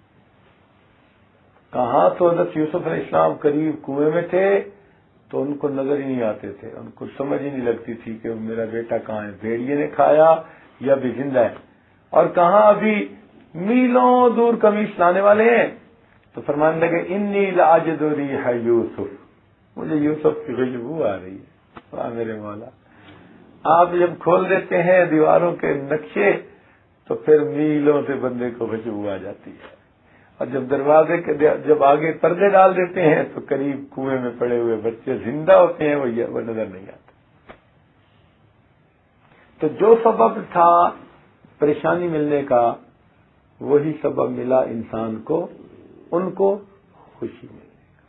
کہاں تو حضرت یوسف علیہ السلام قریب کنویں میں تھے تو ان کو نظر ہی نہیں آتے تھے، ان کو سمجھ ہی نہیں لگتی تھی کہ میرا بیٹا کہاں ہے، بھیڑیے نے کھایا یا بھی زندہ ہے. اور کہاں ابھی میلوں دور قمیص لانے والے ہیں تو فرمانے لگے انی لاجد ریح یوسف، مجھے یوسف کی خوشبو آ رہی ہے. واہ میرے مولا، آپ جب کھول دیتے ہیں دیواروں کے نقشے تو پھر میلوں سے بندے کو خوشبو آ جاتی ہے. اور جب دروازے کے جب آگے پردے ڈال دیتے ہیں تو قریب کنویں میں پڑے ہوئے بچے زندہ ہوتے ہیں، وہ نظر نہیں آتے. تو جو سبب تھا پریشانی ملنے کا وہی سبب ملا انسان کو، ان کو خوشی ملنے کا.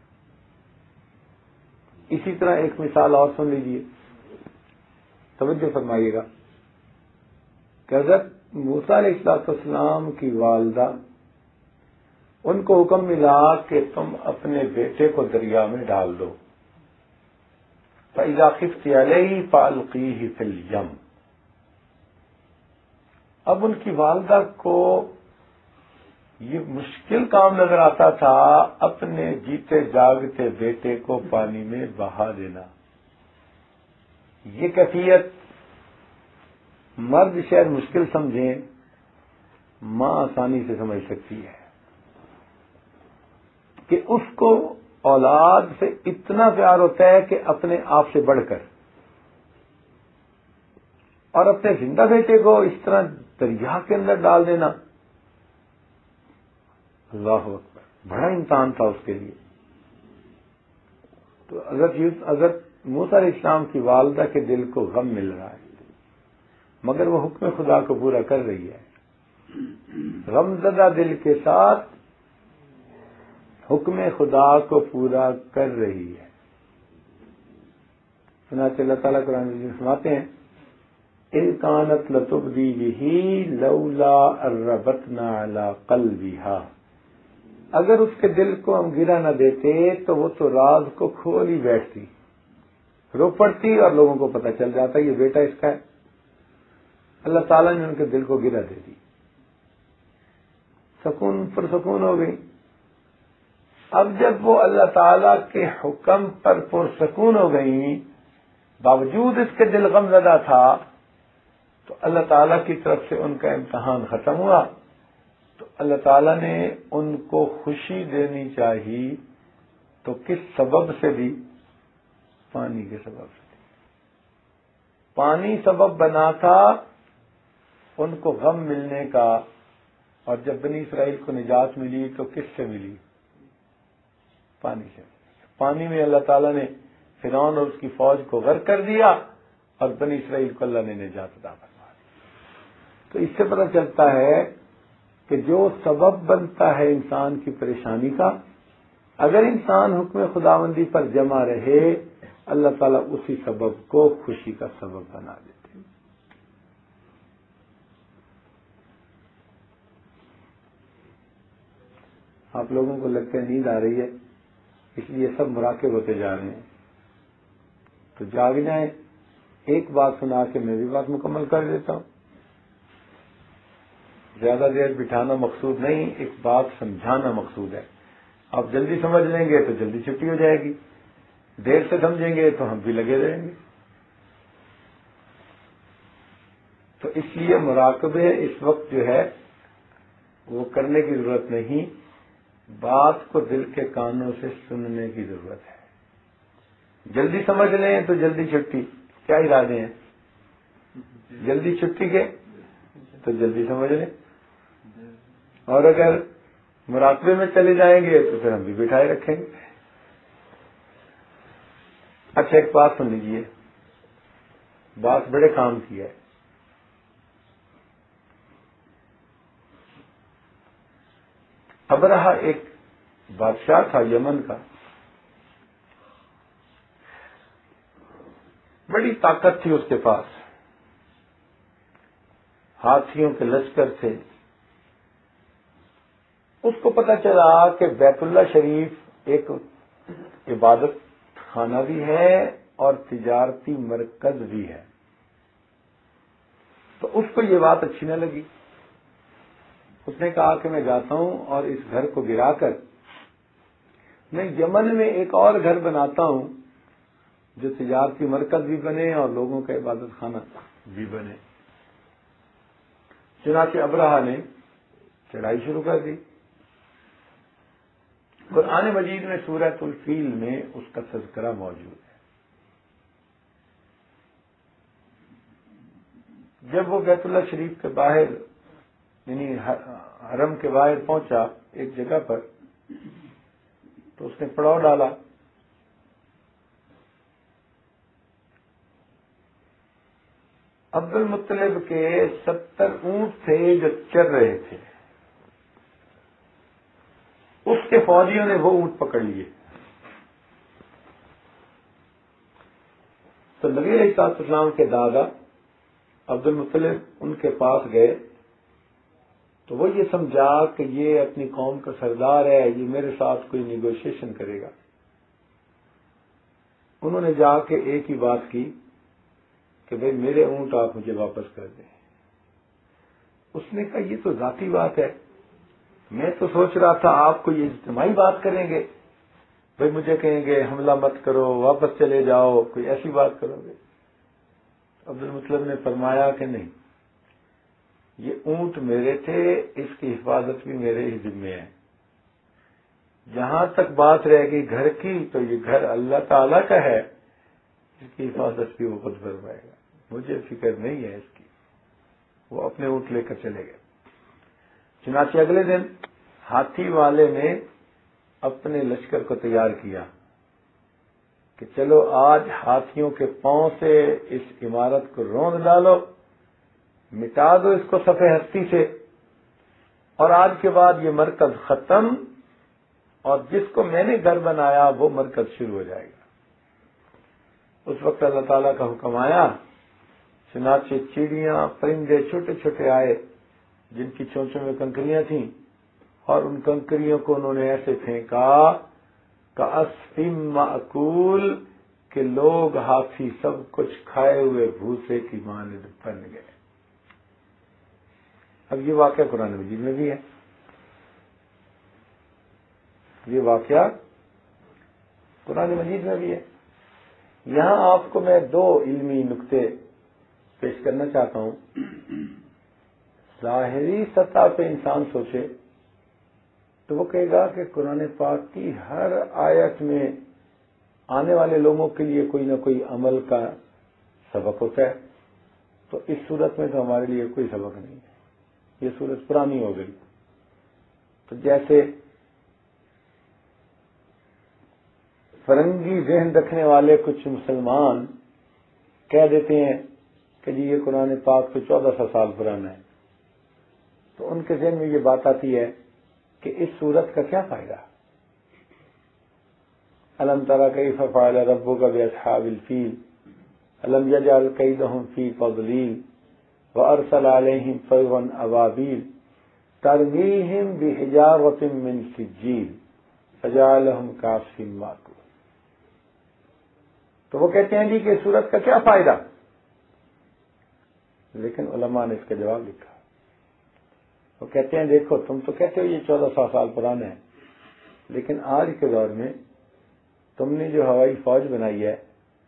اسی طرح ایک مثال اور سن لیجیے، توجہ فرمائیے گا کہ حضرت موسیٰ علیہ السلام کی والدہ، ان کو حکم ملا کہ تم اپنے بیٹے کو دریا میں ڈال دو. فَإِذَا خِفْتِ عَلَيْهِ فَأَلْقِيهِ فِي الْيَمِّ. اب ان کی والدہ کو یہ مشکل کام نظر آتا تھا اپنے جیتے جاگتے بیٹے کو پانی میں بہا دینا. یہ کیفیت مرد شاید مشکل سمجھیں، ماں آسانی سے سمجھ سکتی ہے کہ اس کو اولاد سے اتنا پیار ہوتا ہے کہ اپنے آپ سے بڑھ کر، اور اپنے زندہ بیٹے کو اس طرح دریا کے اندر ڈال دینا، اللہ اکبر، بڑا امتحان تھا اس کے لیے. تو حضرت حضرت موسیٰ علیہ السلام کی والدہ کے دل کو غم مل رہا ہے مگر وہ حکم خدا کو پورا کر رہی ہے. غم زدہ دل کے ساتھ حکم خدا کو پورا کر رہی ہے. چنانچہ اللہ تعالیٰ قرآن میں سناتے ہیں اِن کانت لتبدی بہ لولا اربتنا علی قلبہا، اگر اس کے دل کو ہم گرا نہ دیتے تو وہ تو راز کو کھول ہی بیٹھتی، رو پڑتی اور لوگوں کو پتہ چل جاتا یہ بیٹا اس کا ہے. اللہ تعالیٰ نے ان کے دل کو گرا دے دی، سکون پر سکون ہو گئی. اب جب وہ اللہ تعالیٰ کے حکم پر پرسکون ہو گئی باوجود اس کے دل غم زدہ تھا تو اللہ تعالیٰ کی طرف سے ان کا امتحان ختم ہوا. تو اللہ تعالیٰ نے ان کو خوشی دینی چاہیے تو کس سبب سے دی؟ پانی کے سبب سے دی. پانی سبب بنا تھا ان کو غم ملنے کا، اور جب بنی اسرائیل کو نجات ملی تو کس سے ملی؟ پانی سے. پانی میں اللہ تعالیٰ نے فرعون اور اس کی فوج کو غرق کر دیا اور بنی اسرائیل کو اللہ نے نجات عطا فرما دی. تو اس سے پتہ چلتا ہے کہ جو سبب بنتا ہے انسان کی پریشانی کا، اگر انسان حکم خداوندی پر جمع رہے اللہ تعالیٰ اسی سبب کو خوشی کا سبب بنا دیتے. آپ لوگوں کو لگتا ہے نیند آ رہی ہے اس لیے سب مراقب ہوتے جا رہے ہیں، تو جاگ جائیں. ایک بات سنا کے میں بھی بات مکمل کر دیتا ہوں. زیادہ دیر بٹھانا مقصود نہیں، ایک بات سمجھانا مقصود ہے. آپ جلدی سمجھ لیں گے تو جلدی چھٹی ہو جائے گی، دیر سے سمجھیں گے تو ہم بھی لگے رہیں گے. تو اس لیے مراقبے اس وقت جو ہے وہ کرنے کی ضرورت نہیں، بات کو دل کے کانوں سے سننے کی ضرورت ہے. جلدی سمجھ لیں تو جلدی چھٹی. کیا ارادے ہیں؟ جلدی چھٹی کے تو جلدی سمجھ لیں، اور اگر مراقبے میں چلے جائیں گے تو پھر ہم بھی بٹھائے رکھیں گے. اچھا ایک بات سن لیجیے، بات بڑے کام کی ہے۔ ابرہہ ایک بادشاہ تھا یمن کا، بڑی طاقت تھی اس کے پاس، ہاتھیوں کے لشکر تھے۔ اس کو پتہ چلا کہ بیت اللہ شریف ایک عبادت خانہ بھی ہے اور تجارتی مرکز بھی ہے، تو اس کو یہ بات اچھی نہ لگی۔ اس نے کہا کہ میں جاتا ہوں اور اس گھر کو گرا کر میں یمن میں ایک اور گھر بناتا ہوں جو تجارتی مرکز بھی بنے اور لوگوں کا عبادت خانہ بھی بنے۔ چنانچہ ابرہہ نے چڑھائی شروع کر دی۔ قرآن مجید میں سورۃ الفیل میں اس کا تذکرہ موجود ہے۔ جب وہ بیت اللہ شریف کے باہر یعنی حرم کے باہر پہنچا ایک جگہ پر، تو اس نے پڑاؤ ڈالا۔ عبد المطلب کے ستر اونٹ تھے جو چر رہے تھے، اس کے فوجیوں نے وہ اونٹ پکڑ لیے۔ تو نبی علیہ السلام کے دادا عبد المطلب ان کے پاس گئے تو وہ یہ سمجھا کہ یہ اپنی قوم کا سردار ہے، یہ میرے ساتھ کوئی نیگوشیشن کرے گا۔ انہوں نے جا کے ایک ہی بات کی کہ بھئی میرے اونٹ آپ مجھے واپس کر دیں۔ اس نے کہا یہ تو ذاتی بات ہے، میں تو سوچ رہا تھا آپ کو یہ اجتماعی بات کریں گے، بھئی مجھے کہیں گے حملہ مت کرو، واپس چلے جاؤ، کوئی ایسی بات کرو گے۔ عبد المطلب نے فرمایا کہ نہیں، یہ اونٹ میرے تھے، اس کی حفاظت بھی میرے ہی ذمے ہے۔ جہاں تک بات رہے گی گھر کی، تو یہ گھر اللہ تعالی کا ہے، اس کی حفاظت بھی وہ خود فرمائے گا، مجھے فکر نہیں ہے اس کی۔ وہ اپنے اونٹ لے کر چلے گئے۔ چنانچہ اگلے دن ہاتھی والے نے اپنے لشکر کو تیار کیا کہ چلو آج ہاتھیوں کے پاؤں سے اس عمارت کو روند ڈالو، مٹا دو اس کو صفحہ ہستی سے، اور آج کے بعد یہ مرکز ختم، اور جس کو میں نے گھر بنایا وہ مرکز شروع ہو جائے گا۔ اس وقت اللہ تعالیٰ کا حکم آیا، چنانچہ چڑیاں پرندے چھوٹے چھوٹے آئے جن کی چونچوں میں کنکریاں تھیں، اور ان کنکریوں کو انہوں نے ایسے پھینکا کَعَصْفٍ مَأْکُولٍ کہ لوگ ہاتھی سب کچھ کھائے ہوئے بھوسے کی مانند بن گئے۔ اب یہ واقعہ قرآن مجید میں بھی ہے، یہ واقعہ قرآن مجید میں بھی ہے۔ یہاں آپ کو میں دو علمی نقطے پیش کرنا چاہتا ہوں۔ ظاہری سطح پہ انسان سوچے تو وہ کہے گا کہ قرآن پاک کی ہر آیت میں آنے والے لوگوں کے لیے کوئی نہ کوئی عمل کا سبق ہوتا ہے، تو اس صورت میں تو ہمارے لیے کوئی سبق نہیں ہے، یہ صورت پرانی ہو گئی۔ تو جیسے فرنگی ذہن رکھنے والے کچھ مسلمان کہہ دیتے ہیں کہ جی یہ قرآن پاک تو چودہ سو سال پرانا ہے، تو ان کے ذہن میں یہ بات آتی ہے کہ اس صورت کا کیا فائدہ؟ الم تری کیف فعل ربک باصحاب الفیل الم یجعل کیدہم فی تضلیل وارسل علیہم طیرا ابابیل ترمیہم بحجارۃ من سجیل فجعلہم کعصف مأکول۔ تو وہ کہتے ہیں جی کہ اس صورت کا کیا فائدہ؟ لیکن علماء نے اس کا جواب لکھا، وہ کہتے ہیں دیکھو تم تو کہتے ہو یہ چودہ سو سال پرانا ہے، لیکن آج کے دور میں تم نے جو ہوائی فوج بنائی ہے،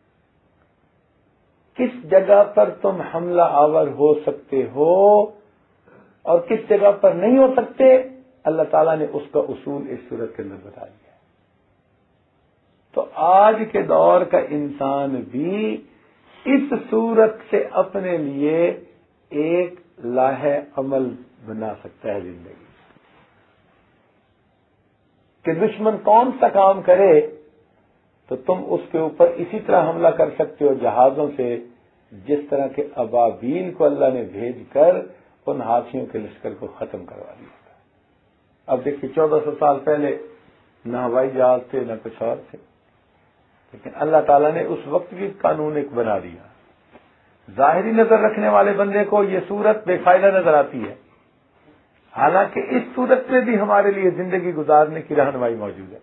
کس جگہ پر تم حملہ آور ہو سکتے ہو اور کس جگہ پر نہیں ہو سکتے، اللہ تعالیٰ نے اس کا اصول اس صورت کے اندر بتا دیا۔ تو آج کے دور کا انسان بھی اس صورت سے اپنے لیے ایک لاہ عمل بنا سکتا ہے زندگی، کہ دشمن کون سا کام کرے تو تم اس کے اوپر اسی طرح حملہ کر سکتے ہو جہازوں سے جس طرح کے ابابیل کو اللہ نے بھیج کر ان ہاتھیوں کے لشکر کو ختم کروا دیا تھا۔ اب دیکھیے چودہ سو سال پہلے نہ ہوائی جہاز تھے نہ کچھ اور تھے، لیکن اللہ تعالیٰ نے اس وقت بھی قانون ایک بنا دیا۔ ظاہری نظر رکھنے والے بندے کو یہ صورت بے فائدہ نظر آتی ہے، حالانکہ اس صورت میں بھی ہمارے لیے زندگی گزارنے کی رہنمائی موجود ہے۔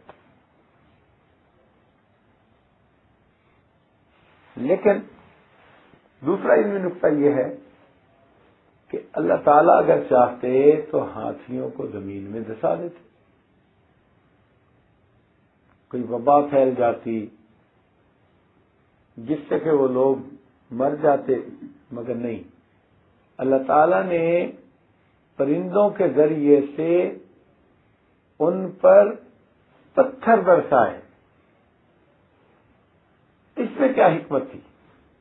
لیکن دوسرا علمی نقطہ یہ ہے کہ اللہ تعالیٰ اگر چاہتے تو ہاتھیوں کو زمین میں دھسا دیتے، کوئی وبا پھیل جاتی جس سے کہ وہ لوگ مر جاتے، مگر نہیں، اللہ تعالیٰ نے پرندوں کے ذریعے سے ان پر پتھر برسائے۔ اس میں کیا حکمت تھی؟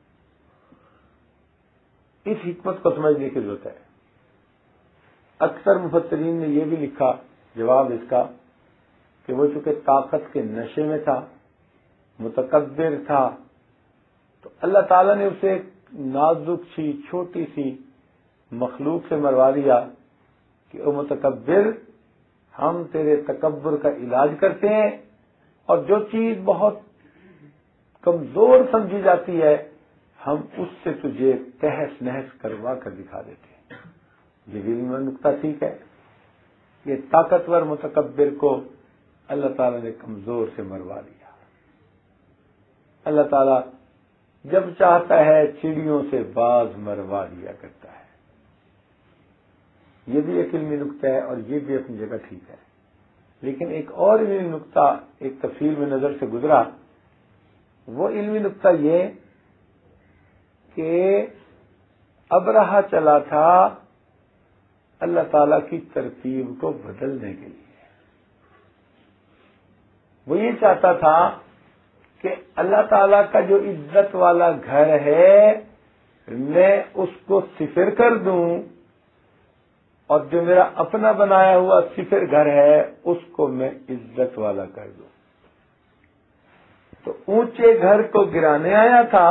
اس حکمت کو سمجھنے کی ضرورت ہے۔ اکثر مفسرین نے یہ بھی لکھا جواب اس کا کہ وہ چونکہ طاقت کے نشے میں تھا، متکبر تھا، تو اللہ تعالیٰ نے اسے ایک نازک سی چھوٹی سی مخلوق سے مروا دیا کہ او متکبر، ہم تیرے تکبر کا علاج کرتے ہیں، اور جو چیز بہت کمزور سمجھی جاتی ہے ہم اس سے تجھے تہس نہس کروا کر دکھا دیتے ہیں۔ یہ علم نقطہ ٹھیک ہے، یہ طاقتور متکبر کو اللہ تعالیٰ نے کمزور سے مروا دیا۔ اللہ تعالیٰ جب چاہتا ہے چڑیوں سے باز مروا دیا کرتا ہے۔ یہ بھی ایک علمی نقطہ ہے اور یہ بھی اپنی جگہ ٹھیک ہے، لیکن ایک اور علمی نقطہ ایک تفصیل میں نظر سے گزرا، وہ علمی نقطہ یہ کہ ابرہہ چلا تھا اللہ تعالیٰ کی ترتیب کو بدلنے کے لیے۔ وہ یہ چاہتا تھا کہ اللہ تعالیٰ کا جو عزت والا گھر ہے میں اس کو صفر کر دوں، اور جو میرا اپنا بنایا ہوا صفر گھر ہے اس کو میں عزت والا کر دوں۔ تو اونچے گھر کو گرانے آیا تھا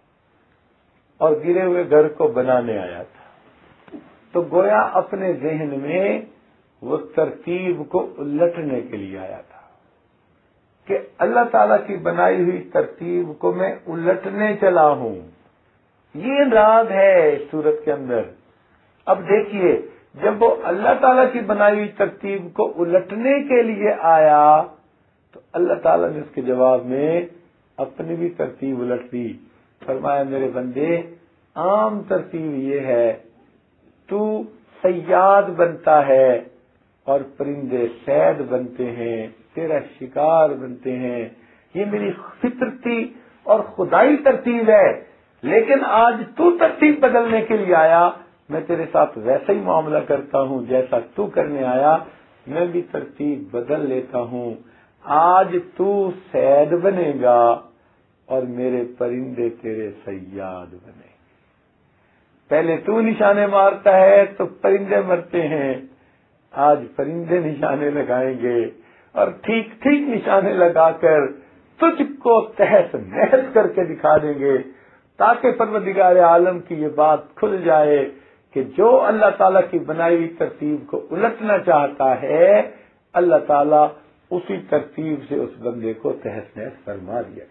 اور گرے ہوئے گھر کو بنانے آیا تھا۔ تو گویا اپنے ذہن میں وہ ترتیب کو الٹنے کے لیے آیا تھا کہ اللہ تعالیٰ کی بنائی ہوئی ترتیب کو میں الٹنے چلا ہوں۔ یہ راز ہے اس صورت کے اندر۔ اب دیکھیے، جب وہ اللہ تعالیٰ کی بنائی ہوئی ترتیب کو الٹنے کے لیے آیا تو اللہ تعالیٰ نے اس کے جواب میں اپنی بھی ترتیب الٹ دی۔ فرمایا میرے بندے، عام ترتیب یہ ہے تو صیاد بنتا ہے اور پرندے صید بنتے ہیں، تیرا شکار بنتے ہیں، یہ میری فطرتی اور خدائی ترتیب ہے، لیکن آج تو ترتیب بدلنے کے لیے آیا، میں تیرے ساتھ ویسا ہی معاملہ کرتا ہوں جیسا تو کرنے آیا، میں بھی ترتیب بدل لیتا ہوں۔ آج تو صید بنے گا اور میرے پرندے تیرے صیاد بنے گے۔ پہلے تو نشانے مارتا ہے تو پرندے مرتے ہیں، آج پرندے نشانے لگائیں گے اور ٹھیک ٹھیک نشانے لگا کر تجھ کو تہس نہس کر کے دکھا دیں گے، تاکہ پروردگار عالم کی یہ بات کھل جائے کہ جو اللہ تعالیٰ کی بنائی ہوئی ترتیب کو الٹنا چاہتا ہے اللہ تعالیٰ اسی ترتیب سے اس بندے کو تہس نہس فرما دیا۔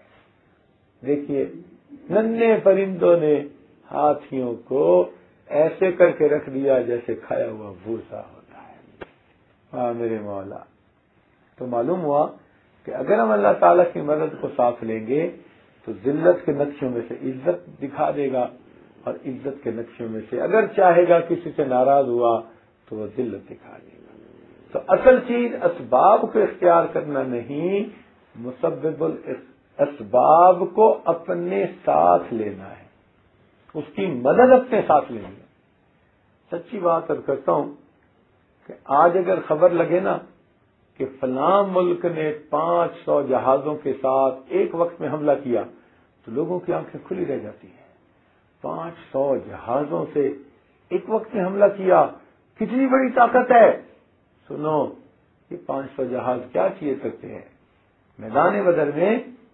دیکھیے، ننھے پرندوں نے ہاتھیوں کو ایسے کر کے رکھ دیا جیسے کھایا ہوا بھوسا ہوتا ہے۔ ہاں میرے مولا، تو معلوم ہوا کہ اگر ہم اللہ تعالیٰ کی مدد کو ساتھ لیں گے تو ذلت کے نقشوں میں سے عزت دکھا دے گا، اور عزت کے نقشوں میں سے اگر چاہے گا کسی سے ناراض ہوا تو وہ ذلت دکھا دے گا۔ تو اصل چیز اسباب کو اختیار کرنا نہیں، مسبب الاسباب کو اپنے ساتھ لینا ہے، اس کی مدد اپنے ساتھ لینی ہے۔ سچی بات اب کرتا ہوں کہ آج اگر خبر لگے نا کہ فلاں ملک نے پانچ سو جہازوں کے ساتھ ایک وقت میں حملہ کیا تو لوگوں کی آنکھیں کھلی رہ جاتی ہیں۔ پانچ سو جہازوں سے ایک وقت میں حملہ کیا، کتنی بڑی طاقت ہے۔ سنو، یہ پانچ سو جہاز کیا کیے کرتے ہیں؟ میدان بدر میں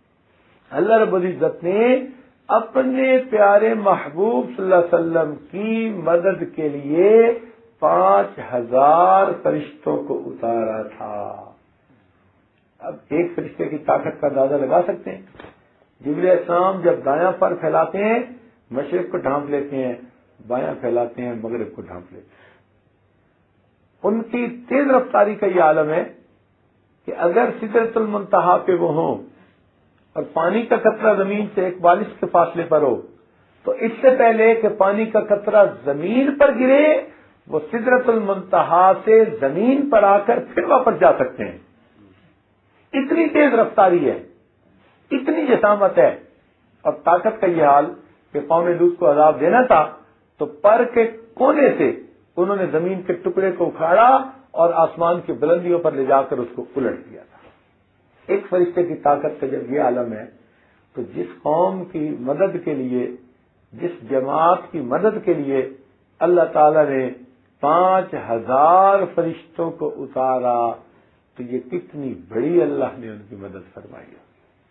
اللہ رب العزت نے اپنے پیارے محبوب صلی اللہ علیہ وسلم کی مدد کے لیے پانچ ہزار فرشتوں کو اتارا تھا۔ اب ایک فرشتے کی طاقت کا اندازہ لگا سکتے ہیں؟ جبریل علیہ السلام جب دایاں پر پھیلاتے ہیں مشرق کو ڈھانپ لیتے ہیں، بایاں پھیلاتے ہیں مغرب کو ڈھانپ لیتے ہیں۔ ان کی تیز رفتاری کا یہ عالم ہے کہ اگر سدرۃ المنتہا پہ وہ ہوں اور پانی کا قطرہ زمین سے ایک بالش کے فاصلے پر ہو تو اس سے پہلے کہ پانی کا قطرہ زمین پر گرے وہ سدرۃ المنتہا سے زمین پر آ کر پھر واپس جا سکتے ہیں۔ اتنی تیز رفتاری ہے، اتنی جسامت ہے، اور طاقت کا یہ حال کہ قوم لوط کو عذاب دینا تھا تو پر کے کونے سے انہوں نے زمین کے ٹکڑے کو اکھاڑا اور آسمان کی بلندیوں پر لے جا کر اس کو الٹ دیا تھا۔ ایک فرشتے کی طاقت کا جب یہ عالم ہے تو جس قوم کی مدد کے لیے، جس جماعت کی مدد کے لیے اللہ تعالی نے پانچ ہزار فرشتوں کو اتارا تو یہ کتنی بڑی اللہ نے ان کی مدد فرمائی ہے۔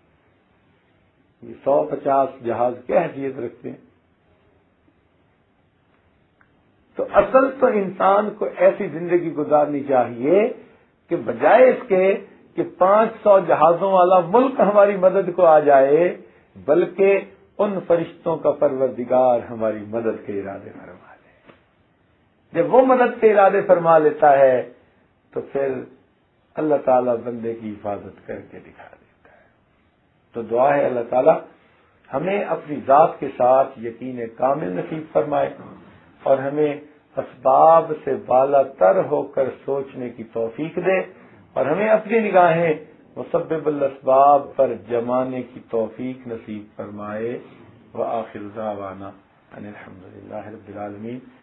یہ سو پچاس جہاز کیا حیثیت رکھتے ہیں؟ تو اصل تو انسان کو ایسی زندگی گزارنی چاہیے کہ بجائے اس کے کہ پانچ سو جہازوں والا ملک ہماری مدد کو آ جائے بلکہ ان فرشتوں کا پروردگار ہماری مدد کے ارادے فرما لے۔ جب وہ مدد کے ارادے فرما لیتا ہے تو پھر اللہ تعالیٰ بندے کی حفاظت کر کے دکھا دیتا ہے۔ تو دعا ہے اللہ تعالیٰ ہمیں اپنی ذات کے ساتھ یقین کامل نصیب فرمائے اور ہمیں اسباب سے بالا تر ہو کر سوچنے کی توفیق دے اور ہمیں اپنی نگاہیں مسبب الاسباب پر جمانے کی توفیق نصیب فرمائے۔ وآخر دعوانا ان الحمد للہ رب العالمین۔